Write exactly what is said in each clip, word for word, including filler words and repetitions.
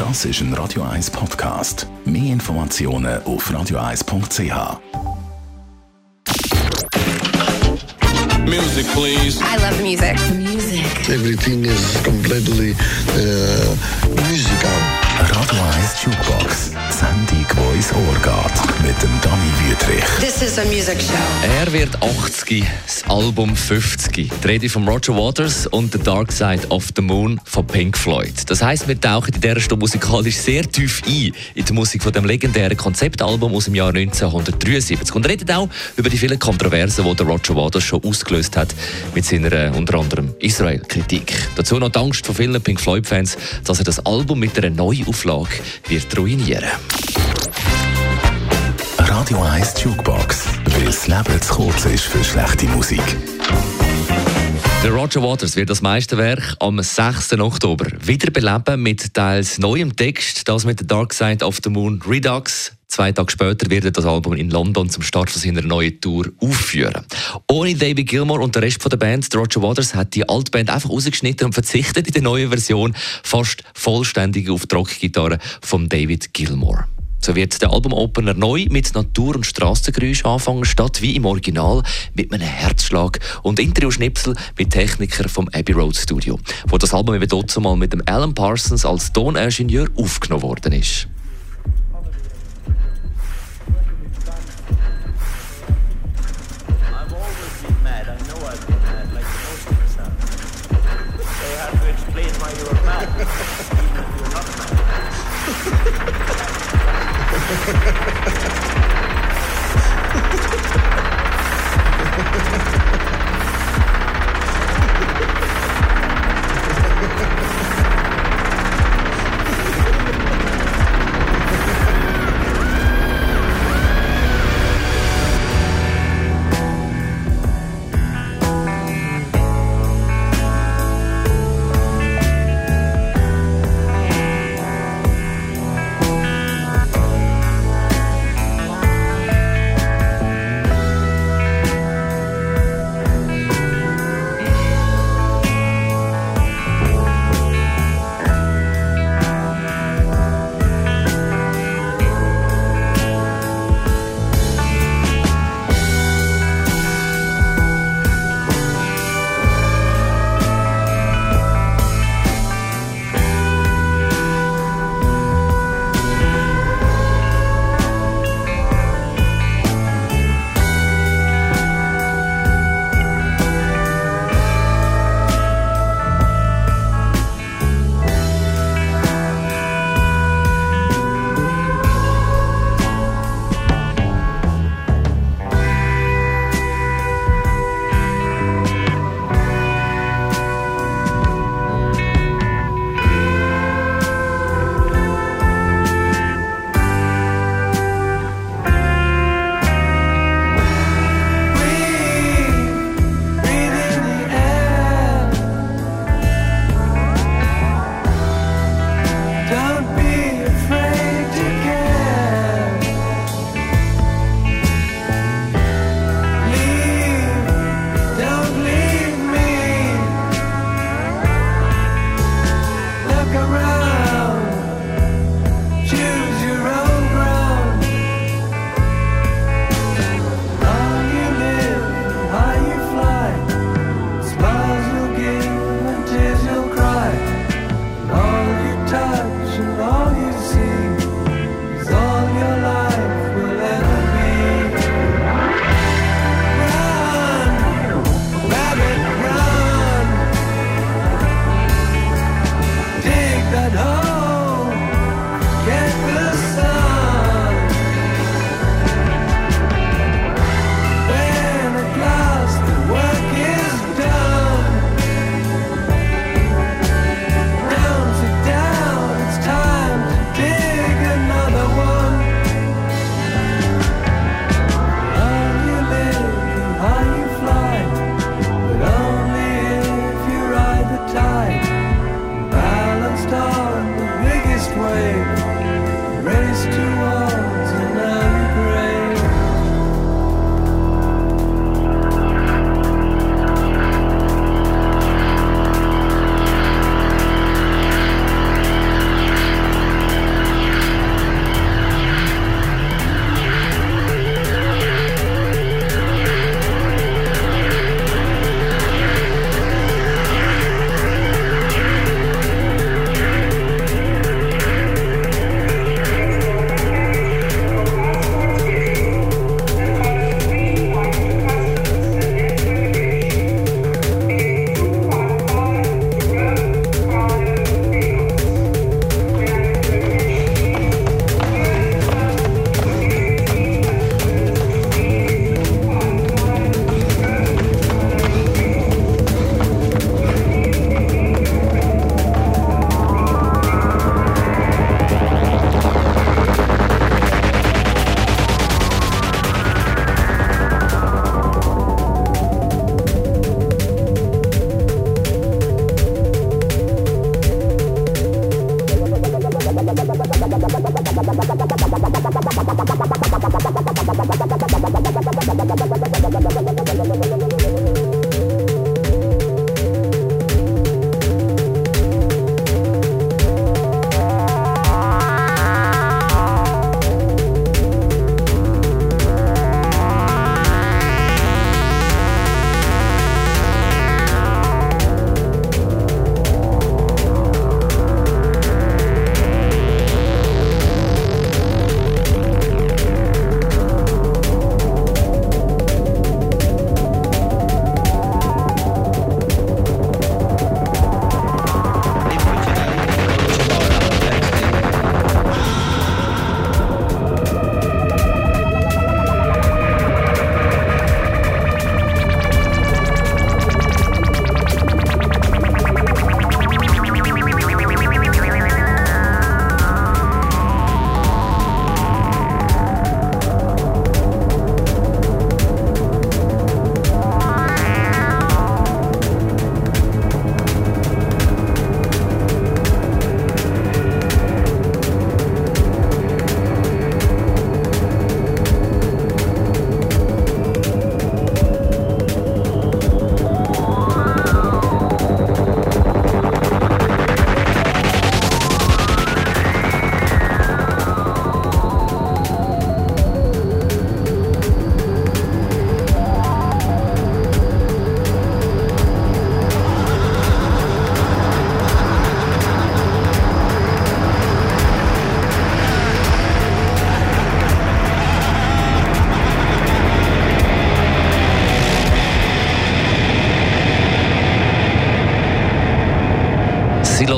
Das ist ein Radio eins Podcast. Mehr Informationen auf radio eins punkt c h. Music, please. I love music. Music. Everything is completely uh, musical. Radio eins Jukebox. Sendung, die ins Ohr geht. Mit dem Dani Wüthrich. This is a music show. Er wird achtzig, das Album fünfzig. Die Rede von Roger Waters und The Dark Side of the Moon von Pink Floyd. Das heisst, wir tauchen in dieser Stunde musikalisch sehr tief ein in die Musik von dem legendären Konzeptalbum aus dem Jahr neunzehnhundertdreiundsiebzig. Und reden auch über die vielen Kontroversen, die der Roger Waters schon ausgelöst hat mit seiner äh, unter anderem Israel-Kritik. Dazu noch die Angst von vielen Pink Floyd-Fans, dass er das Album mit einer Neuauflage wird ruinieren. Radio eins Jukebox. Weil das Leben zu kurz ist für schlechte Musik. Der Roger Waters wird das Meisterwerk am sechsten Oktober wiederbeleben mit teils neuem Text, das mit The Dark Side of the Moon Redux. Zwei Tage später wird er das Album in London zum Start von seiner neuen Tour aufführen. Ohne David Gilmour und den Rest der Band, der Roger Waters hat die alte Band einfach rausgeschnitten und verzichtet in der neuen Version fast vollständig auf die Rockgitarre von David Gilmour. So wird der Albumopener neu mit Natur- und Strassengeräusch anfangen, statt wie im Original mit einem Herzschlag und Interview-Schnipsel mit Technikern vom Abbey Road Studio, wo das Album eben dort mal mit dem Alan Parsons als Toningenieur aufgenommen worden ist. That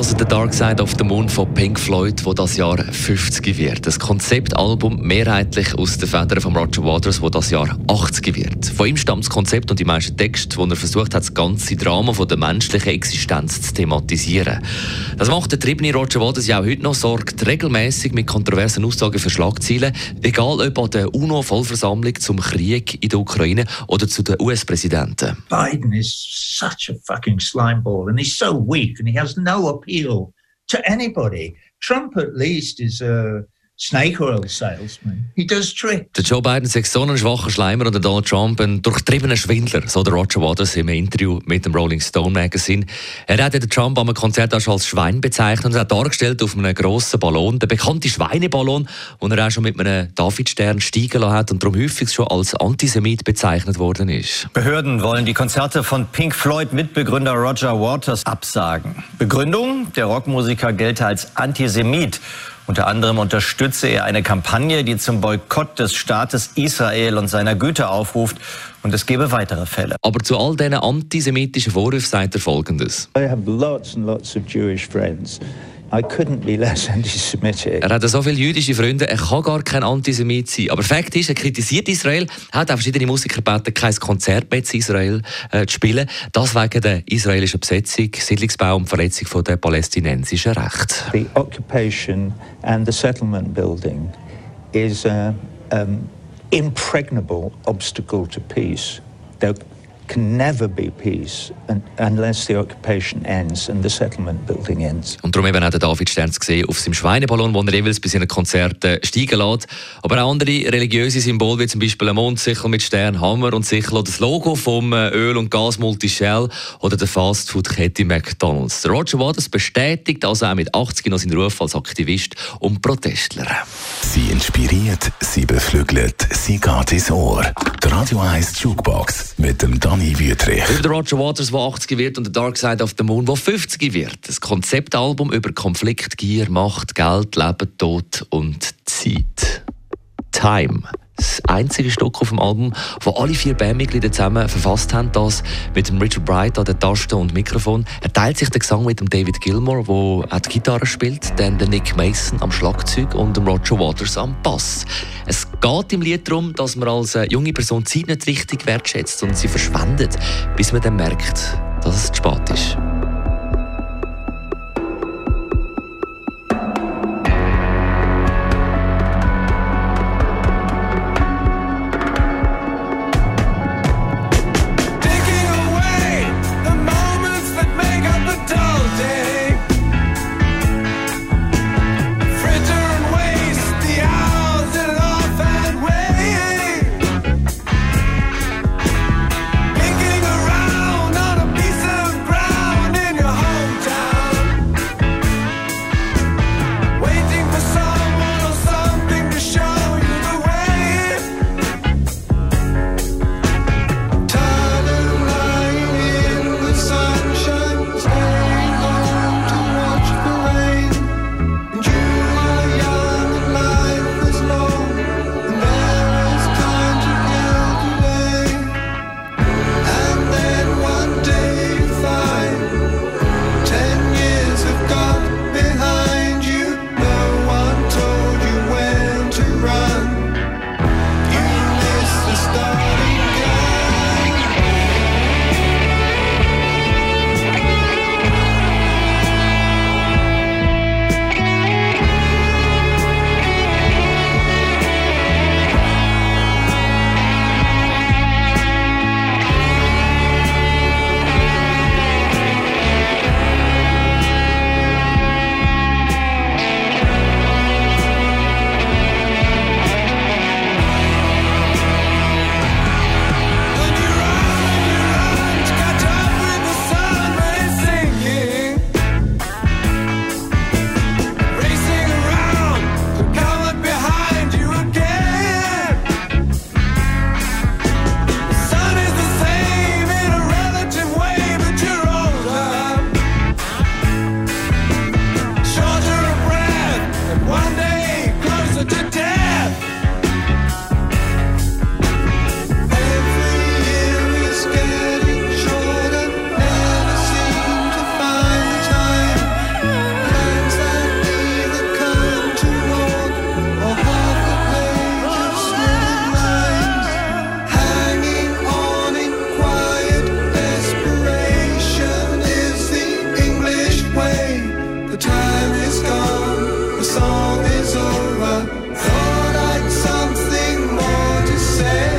hören «The Dark Side of the Moon» von Pink Floyd, wo das Jahr fünfzig wird. Das Konzeptalbum mehrheitlich aus den Federn von Roger Waters, wo das Jahr achtzig wird. Von ihm stammt das Konzept und die meisten Texte, wo er versucht hat, das ganze Drama von der menschlichen Existenz zu thematisieren. Das macht der triebene Roger Waters ja auch heute noch, sorgt regelmäßig mit kontroversen Aussagen für Schlagzeilen, egal ob an der UNO-Vollversammlung zum Krieg in der Ukraine oder zu den U S-Präsidenten. Biden is such a fucking slimeball and he's so weak and he has no appeal to anybody. Trump at least is a snake oil salesman. He does tricks. Der Joe Biden ist so ein schwacher Schleimer und der Donald Trump ein durchtriebener Schwindler, so der Roger Waters im Interview mit dem Rolling Stone Magazine. Er hat den Trump am Konzert auch als Schwein bezeichnet und hat dargestellt auf einem grossen Ballon, der bekannte Schweineballon, den er auch schon mit einem Davidstern steigen lassen hat und darum häufig schon als Antisemit bezeichnet worden ist. Behörden wollen die Konzerte von Pink Floyd Mitbegründer Roger Waters absagen. Begründung: Der Rockmusiker gelte als Antisemit. Unter anderem unterstütze er eine Kampagne, die zum Boykott des Staates Israel und seiner Güter aufruft. Und es gebe weitere Fälle. Aber zu all diesen antisemitischen Vorwürfen sagt er Folgendes. I have lots and lots of Jewish friends. I couldn't be less anti-Semitic. Er hat so viele jüdische Freunde, er kann gar kein Antisemit sein. Aber Fakt ist, er kritisiert Israel, hat auch verschiedene Musiker gebeten, kein Konzert mehr in Israel äh, zu spielen. Das wegen der israelischen Besetzung, Siedlungsbau und Verletzung von der palästinensischen Rechte. The occupation and the settlement building is an um, impregnable obstacle to peace. There can never be peace unless the occupation ends and the settlement building ends. Und darum eben auch der David Sterns gesehen auf seinem Schweineballon, den er jeweils bei seinen Konzerten steigen lässt. Aber auch andere religiöse Symbole, wie zum Beispiel ein Mondsichel mit Stern, Hammer und Sichel oder das Logo vom Öl- und Gasmulti Shell oder der Fastfood-Kette McDonald's. Roger Waters bestätigt also auch mit achtzig noch seinen Ruf als Aktivist und Protestler. Sie inspiriert, sie beflügelt, sie geht ins Ohr. Die Radio eins Jukebox mit dem Dani Wüthrich. Über den Roger Waters, der achtzig wird, und der Dark Side of the Moon, der fünfzig wird. Das Konzeptalbum über Konflikt, Gier, Macht, Geld, Leben, Tod und Zeit. Time. Das einzige Stück auf dem Album, das alle vier Bandmitglieder zusammen verfasst haben, das mit dem Richard Bright an der Taste und Mikrofon. Er teilt sich den Gesang mit dem David Gilmour, der auch die Gitarre spielt, dann der Nick Mason am Schlagzeug und dem Roger Waters am Bass. Es geht im Lied darum, dass man als junge Person Zeit nicht richtig wertschätzt und sie verschwendet, bis man dann merkt, dass es zu spät ist. Around on a piece of ground song is over. Thought I'd something more to say.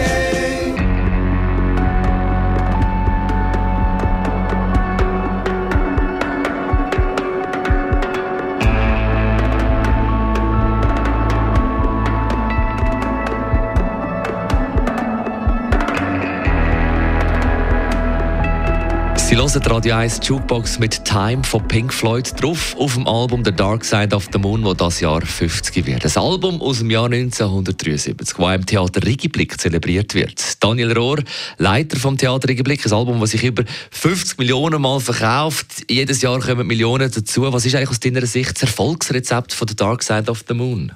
Sie hören die Radio eins Jukebox mit Time von Pink Floyd drauf auf dem Album The Dark Side of the Moon, das dieses Jahr fünfzig wird. Ein Album aus dem Jahr neunzehnhundertdreiundsiebzig, das im Theater Rigiblick zelebriert wird. Daniel Rohr, Leiter vom Theater Rigiblick, ein Album, das sich über fünfzig Millionen Mal verkauft. Jedes Jahr kommen Millionen dazu. Was ist eigentlich aus deiner Sicht das Erfolgsrezept von The Dark Side of the Moon?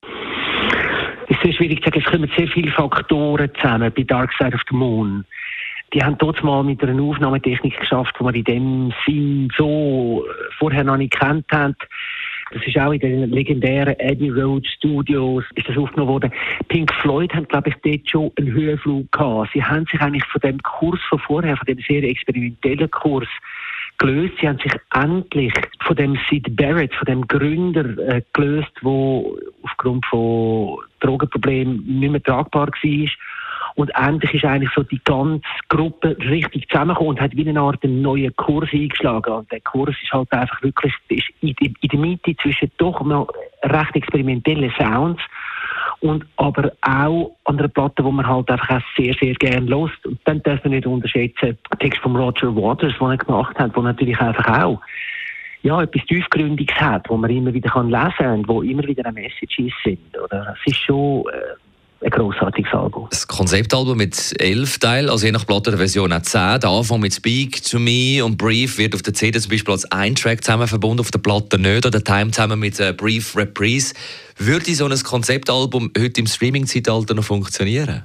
Es ist sehr schwierig zu sagen, es kommen sehr viele Faktoren zusammen bei Dark Side of the Moon. Die haben dort mal mit einer Aufnahmetechnik geschafft, die wir in dem Sinn so vorher noch nicht gekannt haben. Das ist auch in den legendären Abbey Road Studios ist das aufgenommen worden. Pink Floyd haben, glaube ich, dort schon einen Höhenflug gehabt. Sie haben sich eigentlich von dem Kurs von vorher, von dem sehr experimentellen Kurs, gelöst. Sie haben sich endlich von dem Sid Barrett, von dem Gründer, äh, gelöst, der aufgrund von Drogenproblemen nicht mehr tragbar war. Und endlich ist eigentlich so die ganze Gruppe richtig zusammengekommen und hat wie eine Art einen neuen Kurs eingeschlagen. Und der Kurs ist halt einfach wirklich ist in, in der Mitte zwischen doch noch recht experimentellen Sounds und aber auch an einer Platte, wo man halt einfach auch sehr, sehr gerne hört. Und dann darf man nicht unterschätzen, den Text von Roger Waters, den er gemacht hat, der natürlich einfach auch ja, etwas Tiefgründiges hat, wo man immer wieder kann lesen kann und wo immer wieder eine Messages sind. Oder? Es ist schon äh, ein grossartiges Album. Das Konzeptalbum mit elf Teilen, also je nach Platte der Version auch zehn. Der Anfang mit Speak to Me und Brief wird auf der C D zum Beispiel als ein Track zusammen verbunden, auf der Platte nicht, oder Time zusammen mit äh, Brief Reprise. Würde so ein Konzeptalbum heute im Streaming-Zeitalter noch funktionieren?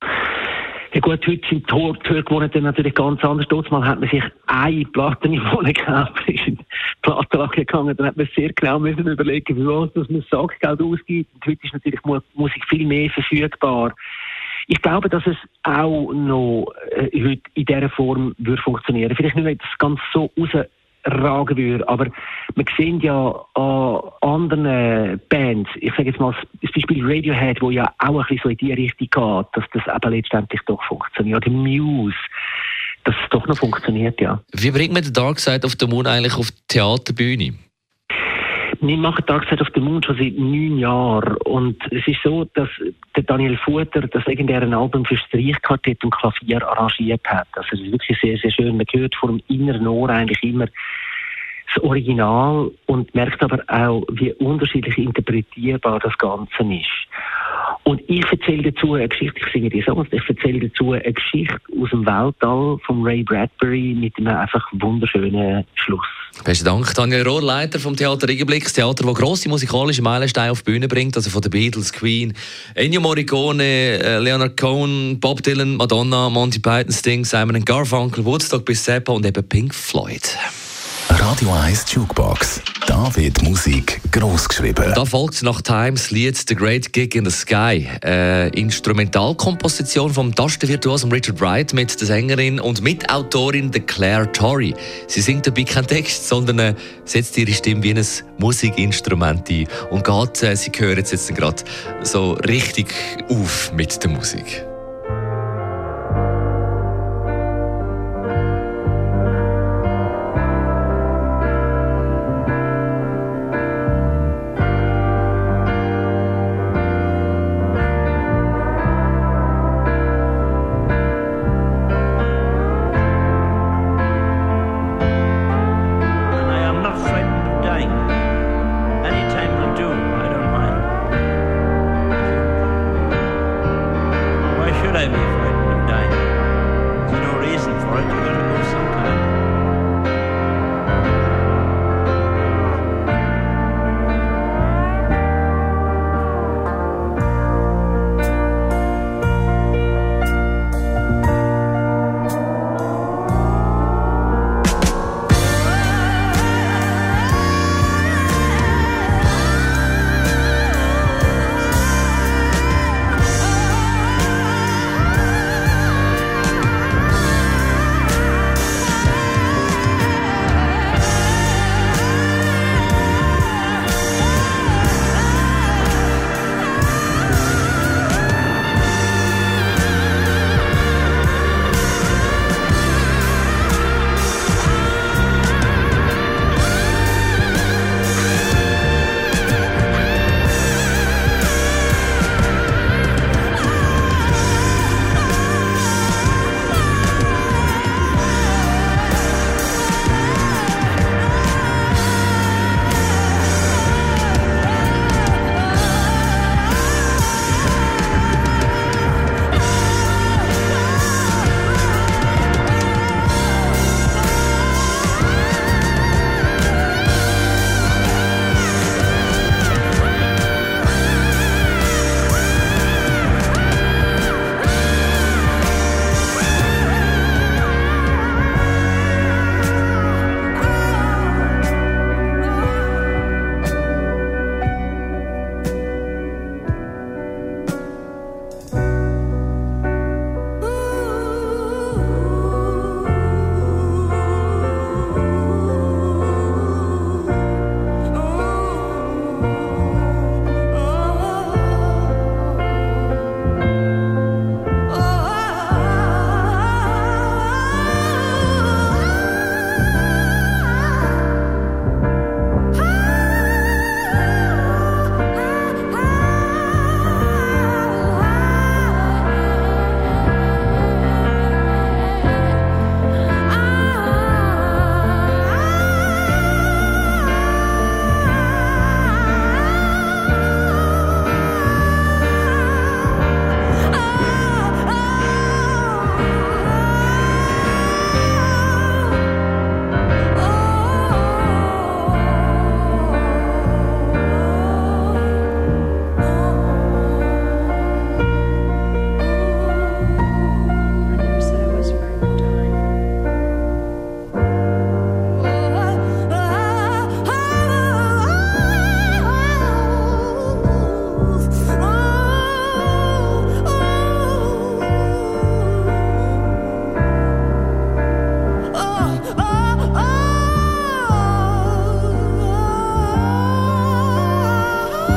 Ja gut, heute sind die Hörgewohnheiten natürlich ganz anders. Mal hat man sich eine Platte nicht gekauft, ist in die Plattenladen gegangen, dann hat man sehr genau müssen überlegen, wie was dass man das Sackgeld ausgibt. Und heute ist natürlich Musik viel mehr verfügbar. Ich glaube, dass es auch noch äh, heute in dieser Form würde funktionieren. Vielleicht nicht, wenn das ganz so rausragen würde, aber man sieht ja an anderen Bands, ich sage jetzt mal das Beispiel Radiohead, wo ja auch ein bisschen so in die Richtung geht, dass das eben letztendlich doch funktioniert. Oder Muse, dass es doch noch funktioniert, ja. Wie bringt man den Dark Side of the Moon eigentlich auf die Theaterbühne? Wir machen Dark Side of the Moon schon seit neun Jahren und es ist so, dass der Daniel Futter das legendäre Album für Streichquartett und Klavier arrangiert hat. Also es ist wirklich sehr, sehr schön. Man hört vor dem inneren Ohr eigentlich immer das Original und merkt aber auch, wie unterschiedlich interpretierbar das Ganze ist. Und ich erzähle dazu eine Geschichte, ich singe die Songs, ich erzähle dazu eine Geschichte aus dem Weltall von Ray Bradbury mit einem einfach wunderschönen Schluss. Besten Dank, Daniel Rohr, Leiter vom Theater Rigiblick, das Theater, das grosse musikalische Meilensteine auf die Bühne bringt, also von den Beatles, Queen, Ennio Morricone, Leonard Cohen, Bob Dylan, Madonna, Monty Python, Sting, Simon and Garfunkel, Woodstock bis Zappa und eben Pink Floyd. Radio eins Jukebox. Da wird Musik gross geschrieben. Und da folgt nach Times Lied The Great Gig in the Sky. Äh, Instrumentalkomposition vom Tastenvirtuosen Richard Wright mit der Sängerin und Mitautorin Claire Torrey. Sie singt dabei keinen Text, sondern äh, setzt ihre Stimme wie ein Musikinstrument ein. Und geht, äh, sie hören jetzt gerade so richtig auf mit der Musik.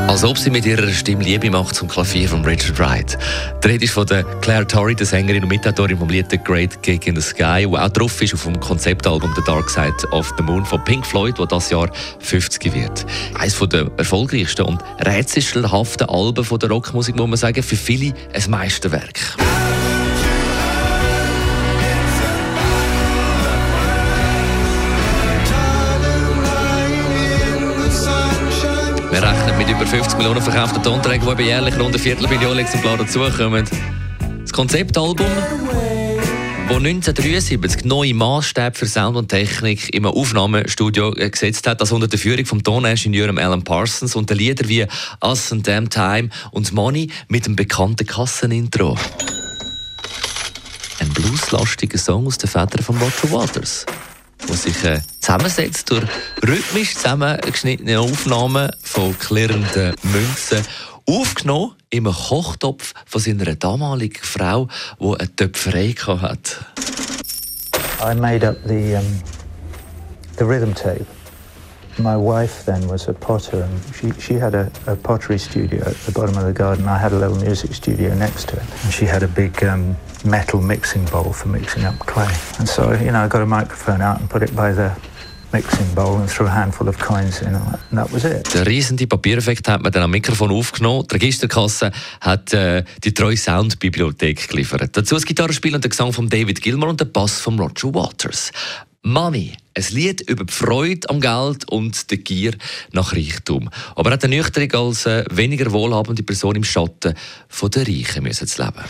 Als ob sie mit ihrer Stimme Liebe macht zum Klavier von Richard Wright. Die Rede ist von der Claire Torrey, der Sängerin und Mitautorin vom Lied The Great Gig in the Sky, wo auch drauf ist auf dem Konzeptalbum The Dark Side of the Moon von Pink Floyd, das dieses Jahr fünfzig wird. Eines der erfolgreichsten und rätselhaften Alben von der Rockmusik, muss man sagen, für viele ein Meisterwerk. Wir rechnen mit über fünfzig Millionen verkauften Tonträgern, die jährlich rund eine Viertelmillion Exemplare dazukommen. Das Konzeptalbum, das neunzehnhundertdreiundsiebzig neue Maßstäbe für Sound und Technik im Aufnahmestudio gesetzt hat, das unter der Führung vom Toningenieur Alan Parsons und den Lieder wie Us and Damn Time und Money mit dem bekannten Kassenintro. Ein blueslastiger Song aus den Federn von Roger Waters, der sich äh, zusammensetzt durch rhythmisch zusammengeschnittene Aufnahmen von klirrenden Münzen, aufgenommen im Kochtopf von seiner damaligen Frau, die eine Töpferei hatte. I made up the, um, the rhythm tape. My wife then was a potter, and she, she had a, a pottery studio at the bottom of the garden. I had a little music studio next to it, and she had a big um, metal mixing bowl for mixing up clay. And so, you know, I got a microphone out and put it by the mixing bowl and threw a handful of coins in, and that was it. Der riesige Papiereffekt hat man dann am Mikrofon aufgenommen. Die Registerkasse hat äh, die treue Soundbibliothek geliefert. Dazu das Gitarrespiel und der Gesang von David Gilmour und der Bass von Roger Waters. Money, ein Lied über die Freude am Geld und die Gier nach Reichtum. Aber auch eine nüchterne als äh, weniger wohlhabende Person im Schatten von der Reichen müssen zu leben.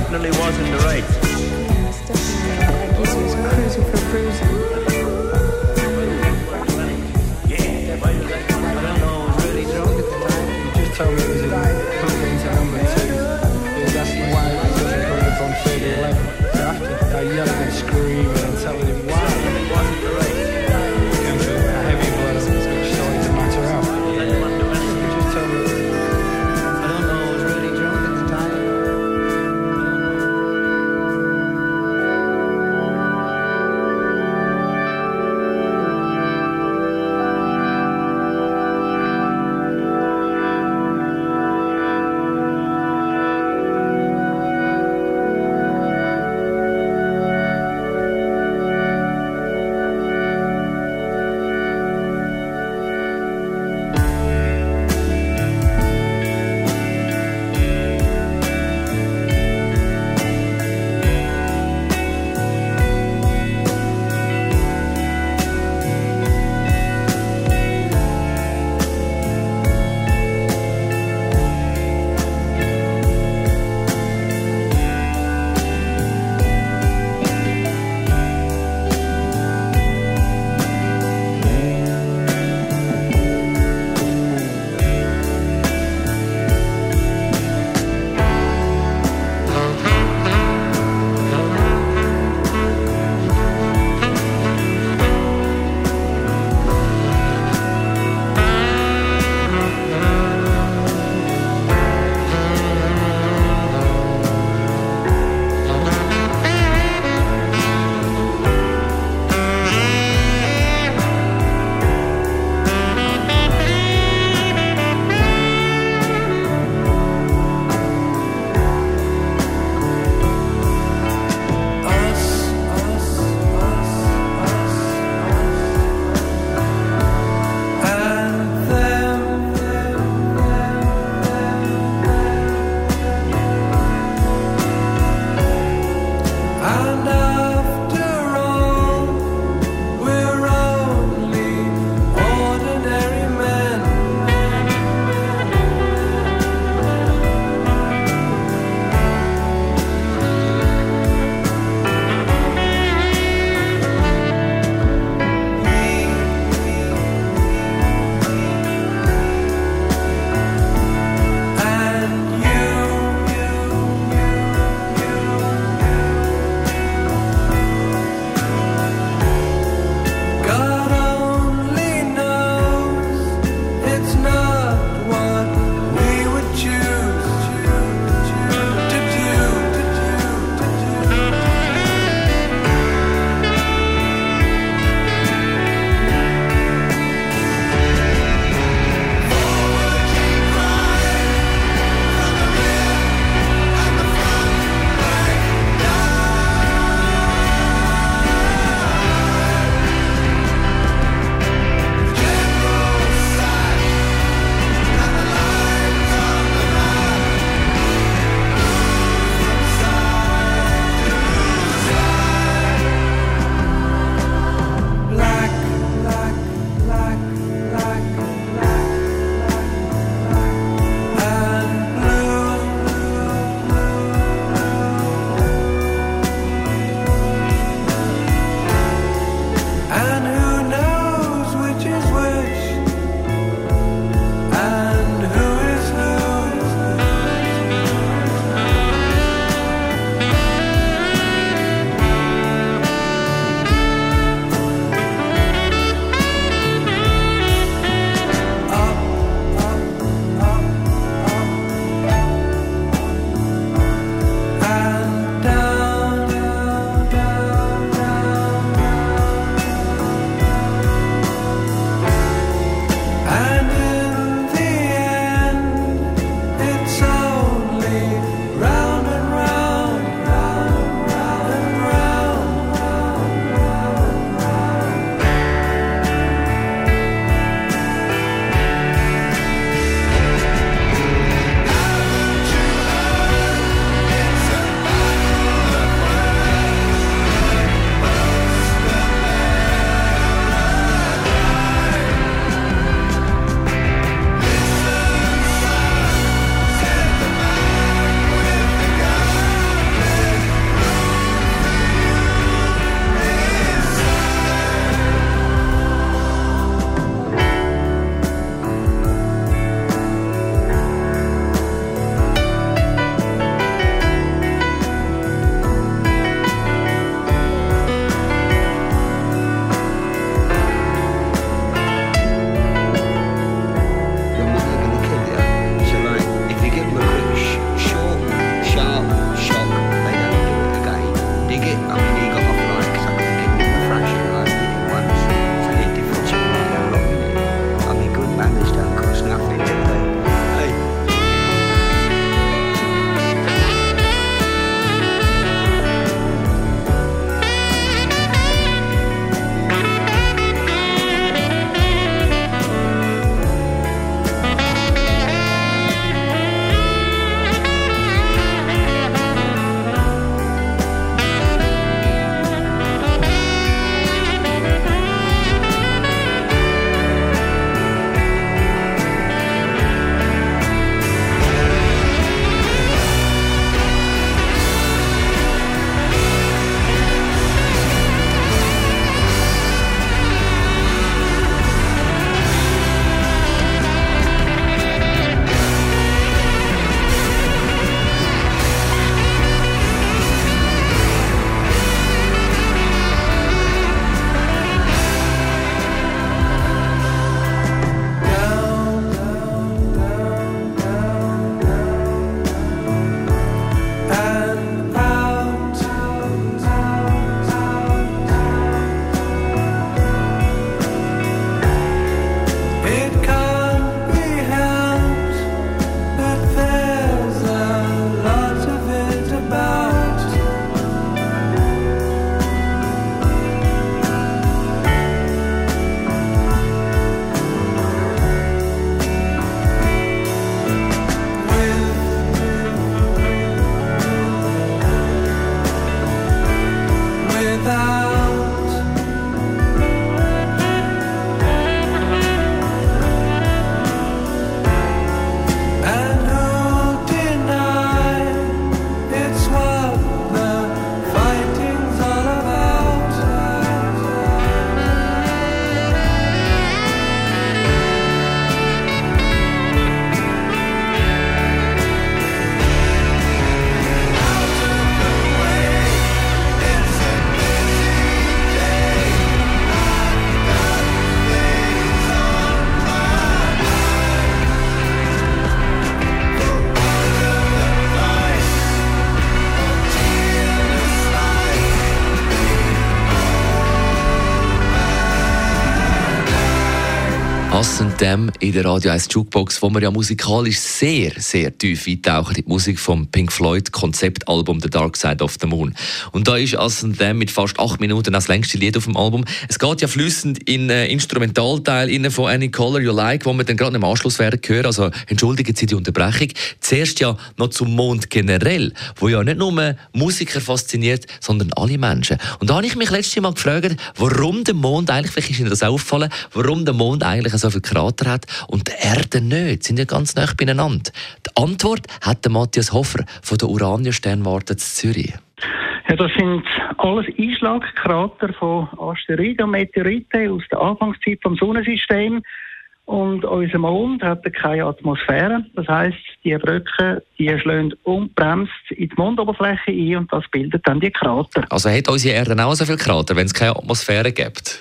definitely wasn't the right. Yes, definitely. I guess he was cruising for a bruising. Yeah, I don't know, I was really drunk at the time. He just told me it was in plugged into number two. He was asking why it wasn't coming up on thirty eleven. So after I yelling and screaming and telling him why Definitely wasn't the right. he came to a heavy blow, which started to matter out. Anyone do anything? He just told me I don't know, I was really drunk at the time. Them in der Radio eins Jukebox, wo wir ja musikalisch sehr, sehr tief eintauchen in die Musik vom Pink Floyd Konzeptalbum The Dark Side of the Moon. Und da ist Us and Them mit fast acht Minuten das längste Lied auf dem Album. Es geht ja fließend in äh, Instrumentalteil innen von Any Color You Like, wo wir dann gerade im Anschluss werden hören. Also entschuldigen Sie die Unterbrechung. Zuerst ja noch zum Mond generell, wo ja nicht nur Musiker fasziniert, sondern alle Menschen. Und da habe ich mich letztes Mal gefragt, warum der Mond eigentlich, vielleicht ist Ihnen das aufgefallen, warum der Mond eigentlich so viele Krater hat und die Erde nicht. Sie sind ja ganz nah beieinander. Die Antwort hat der Matthias Hofer von der Urania-Sternwarte in Zürich. Ja, das sind alles Einschlagkrater von Asteroiden und Meteoriten aus der Anfangszeit vom Sonnensystem. Und unser Mond hat keine Atmosphäre. Das heisst, die Brücken, die schlagen unbremst in die Mondoberfläche ein und das bildet dann die Krater. Also hat unsere Erde auch so viele Krater, wenn es keine Atmosphäre gibt?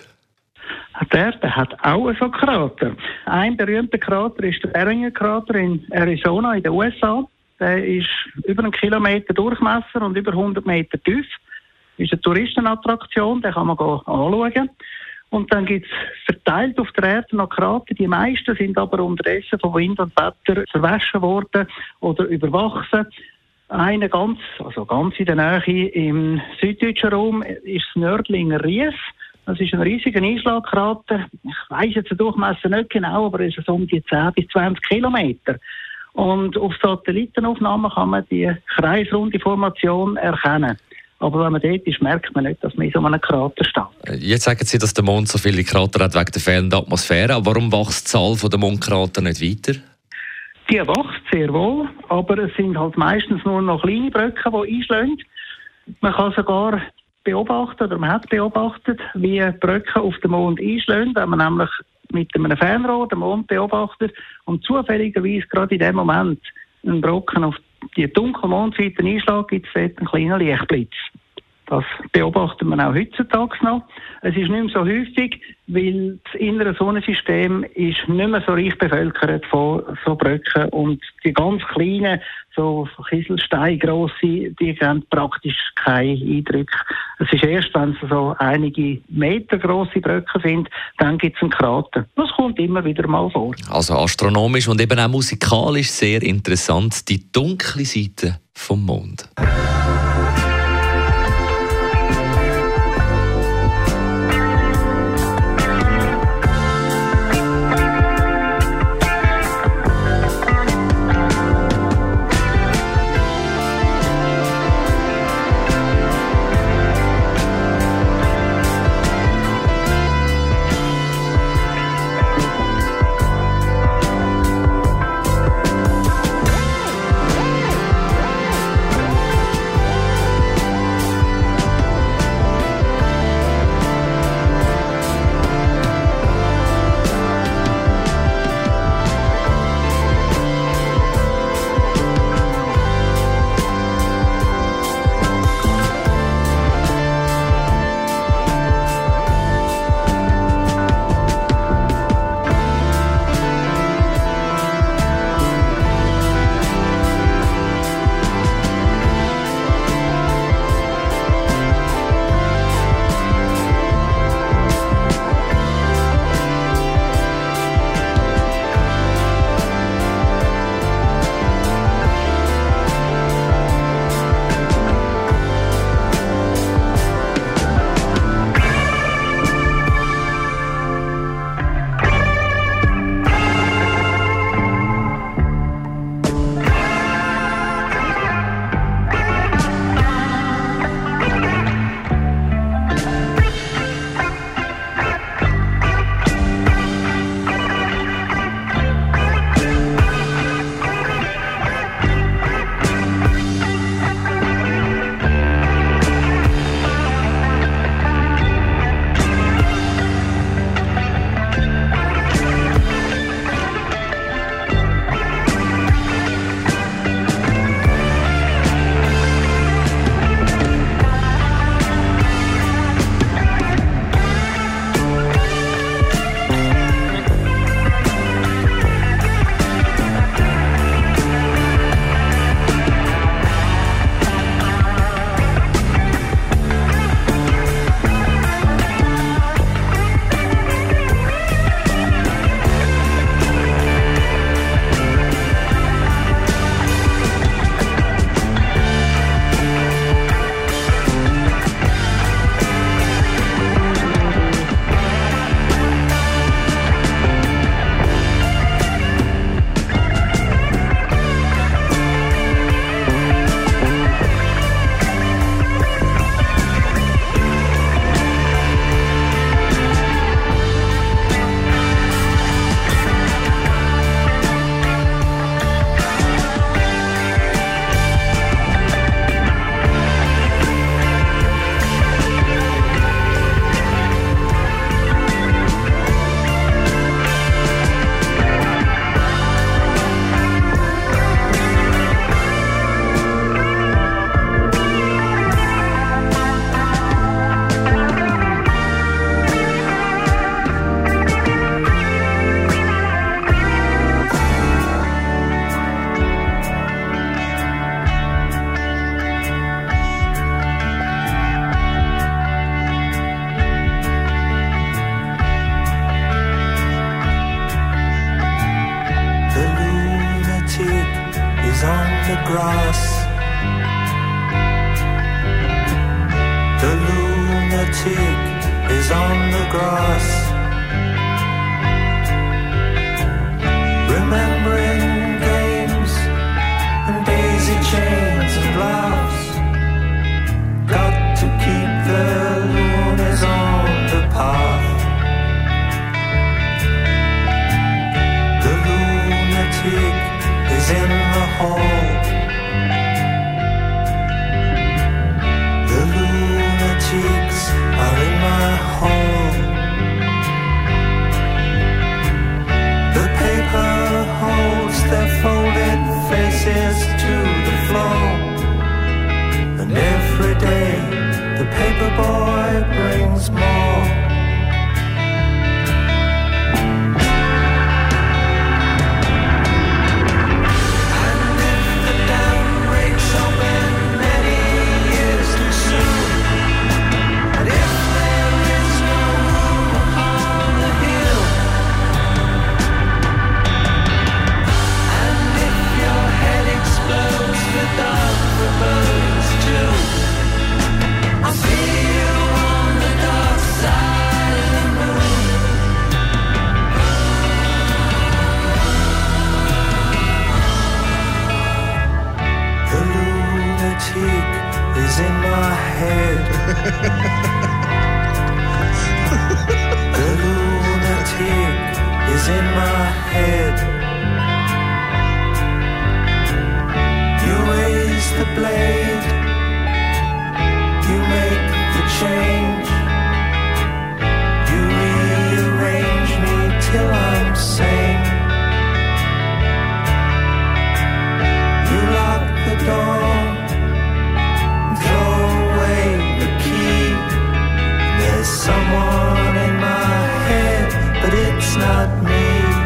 Die Erde hat auch so Krater. Ein berühmter Krater ist der Barringer-Krater in Arizona in den U S A. Der ist über einen Kilometer Durchmesser und über hundert Meter tief. Das ist eine Touristenattraktion, den kann man anschauen. Und dann gibt es verteilt auf der Erde noch Krater. Die meisten sind aber unterdessen von Wind und Wetter verwaschen worden oder überwachsen. Einer ganz, also ganz in der Nähe im süddeutschen Raum ist das Nördlinger Ries. Das ist ein riesiger Einschlagkrater. Ich weiss jetzt den Durchmesser nicht genau, aber es ist so um die zehn bis zwanzig Kilometer. Und auf Satellitenaufnahmen kann man die kreisrunde Formation erkennen. Aber wenn man dort ist, merkt man nicht, dass man in so einem Krater steht. Jetzt sagen Sie, dass der Mond so viele Krater hat wegen der fehlenden Atmosphäre. Aber warum wächst die Zahl der Mondkrater nicht weiter? Die wächst sehr wohl, aber es sind halt meistens nur noch kleine Brücken, die einschlagen. Man kann sogar beobachtet, oder man hat beobachtet, wie Brücken auf dem Mond einschlagen, wenn man nämlich mit einem Fernrohr den Mond beobachtet und zufälligerweise gerade in dem Moment einen Brocken auf die dunkle Mondseite einschlägt, gibt es dort einen kleinen Lichtblitz. Das beobachtet man auch heutzutage noch. Es ist nicht mehr so häufig, weil das innere Sonnensystem ist nicht mehr so reich bevölkert von so Brücken und die ganz kleinen, so Kieselsteingrosse, die haben praktisch keine Eindrücke. Es ist erst, wenn es so einige Meter grosse Brücken sind, dann gibt es einen Krater. Das kommt immer wieder mal vor. Also astronomisch und eben auch musikalisch sehr interessant, die dunkle Seite vom Mond. is on the grass. The lunatic is on the grass. Remembering games and daisy chains and laughs. Got to keep the loonies on the path. The lunatic is in the hall. The lunatics are in my hall. The paper holds their folded faces to the floor. And every day the paper boy brings more. And if the dam breaks open many years too soon, and if there is no room on the hill, and if your head explodes, the dark rebels too. I'll see you on the dark side of the moon. The lunatic is in my head. The lunatic is in my head. You raise the blade, you make the change, you rearrange me till I'm sane. You lock the door, throw away the key. There's someone in my head, but it's not me.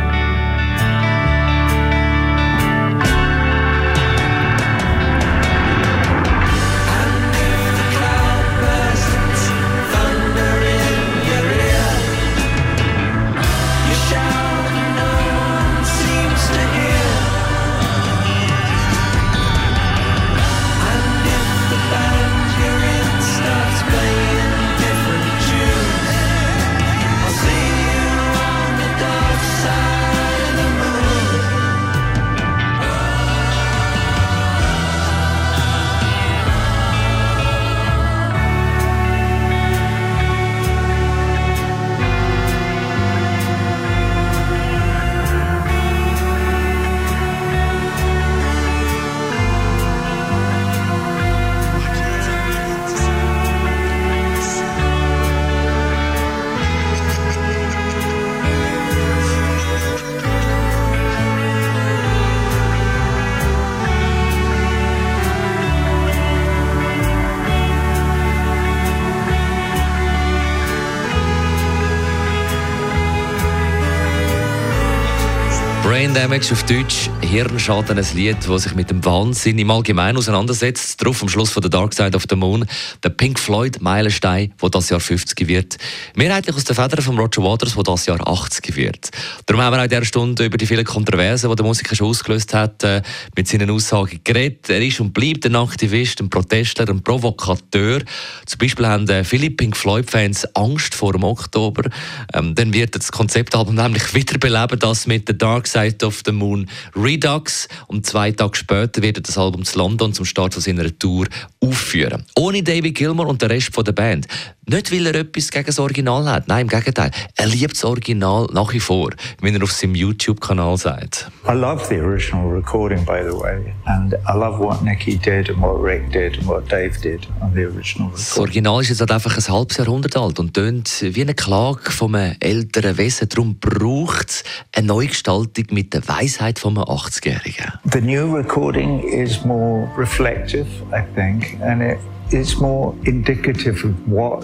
Brain Damage auf Deutsch, Hirnschaden, ein Lied, das sich mit dem Wahnsinn im Allgemeinen auseinandersetzt. Darauf am Schluss von der Dark Side of the Moon, der Pink Floyd Meilenstein, der das Jahr fünfzig wird. Mehrheitlich aus den Federn von Roger Waters, der das Jahr achtzig wird. Darum haben wir auch in dieser Stunde über die vielen Kontroversen, die der Musiker schon ausgelöst hat, äh, mit seinen Aussagen geredet. Er ist und bleibt ein Aktivist, ein Protestler, ein Provokateur. Zum Beispiel haben äh, viele Pink Floyd-Fans Angst vor dem Oktober. Ähm, dann wird das Konzeptalbum nämlich wiederbeleben, das mit der Dark Side of the Moon Redux. Und zwei Tage später wird er das Album zu London zum Start von seiner Tour aufführen. Ohne David Gilmour und den Rest von der Band. Nicht, weil er etwas gegen das Original hat. Nein, im Gegenteil. Er liebt das Original nach wie vor, wie er auf seinem YouTube-Kanal sagt. I love the original recording, by the way. And I love what Nicky did and what Rick did and what Dave did on the original recording. Das Original ist jetzt halt einfach ein halbes Jahrhundert alt und tönt wie eine Klage von einem älteren Wesen. Darum braucht es eine Neugestaltung mit der Weisheit von einem achtzigjährigen. The new recording is more reflective, I think, and it is more indicative of what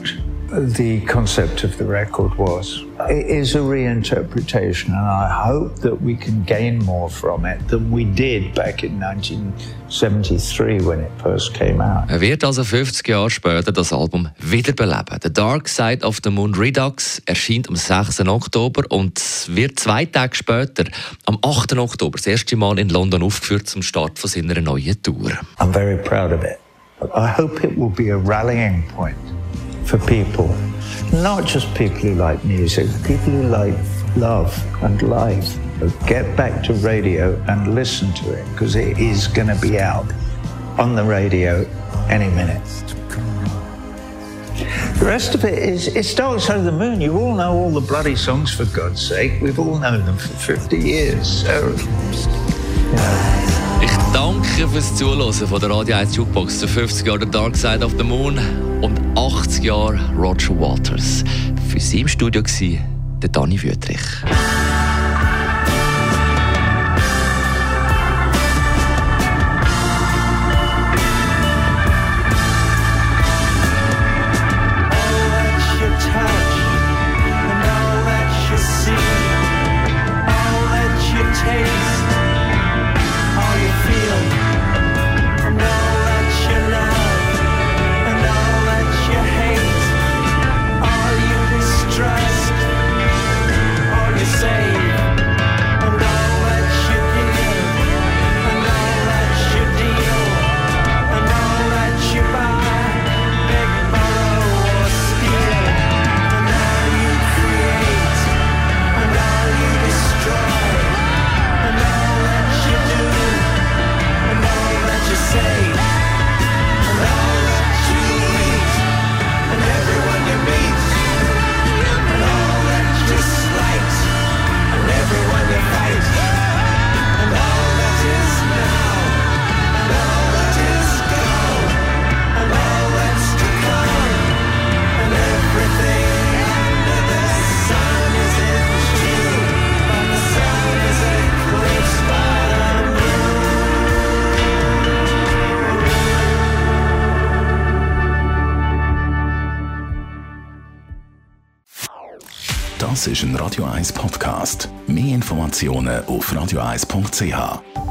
the concept of the record was. It is a reinterpretation, and I hope that we can gain more from it than we did back in nineteen seventy-three when it first came out. Er wird also fünfzig Jahre später das Album wiederbeleben. The Dark Side of the Moon Redux erscheint am sechsten Oktober und wird zwei Tage später, am achten Oktober, das erste Mal in London aufgeführt zum Start von seiner neuen Tour. I'm very proud of it. I hope it will be a rallying point for people, not just people who like music, people who like love and life. Get back to radio and listen to it, because it is going to be out on the radio any minute. The rest of it is, it's Dark Side of the Moon. You all know all the bloody songs, for God's sake. We've all known them for fifty years. So, you know. Ich danke fürs Zuhören von der Radio eins Jukebox zu fünfzig Jahren The Dark Side of the Moon und achtzig Jahre Roger Waters. Für Sie im Studio war der Dani Wüthrich. Das ist ein Radio eins Podcast. Mehr Informationen auf radio eins punkt c h.